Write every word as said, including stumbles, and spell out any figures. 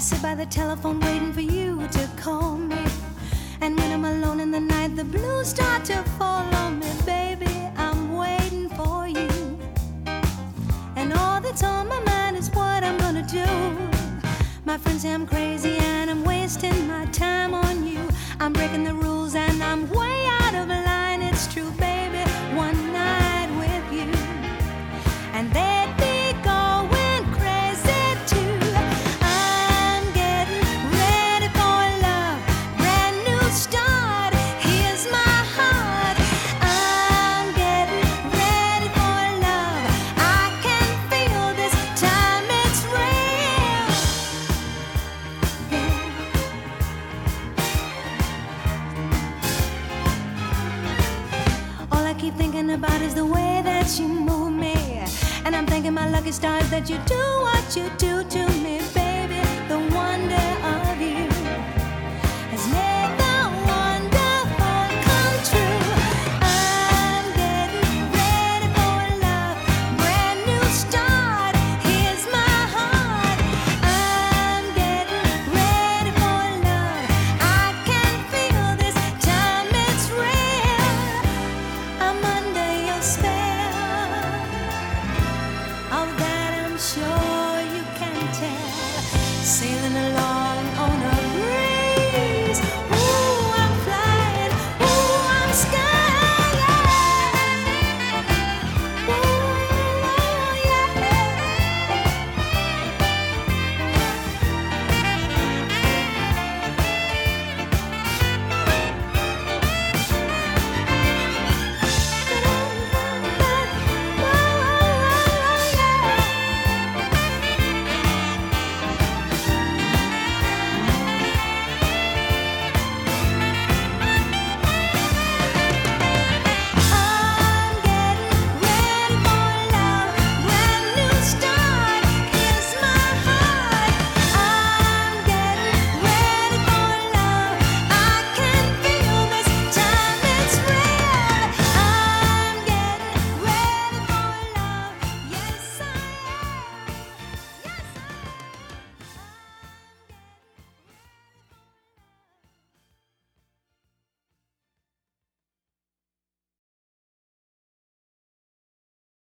sit by the telephone waiting for you to call me. And when I'm alone in the night, the blues start to follow me. Baby, I'm waiting for you. And all that's on my mind is what I'm gonna do. My friends say I'm crazy and I'm wasting my time on you. I'm breaking the rules and I'm way out of line. It's true, baby, one night with you and they'd be going crazy too. I'm getting ready for love, brand new start. Here's my heart. I'm getting ready for love. I can feel this time, it's real. All I keep thinking about is the way that you move me. And I'm thanking my lucky stars that you do what you do to me, baby.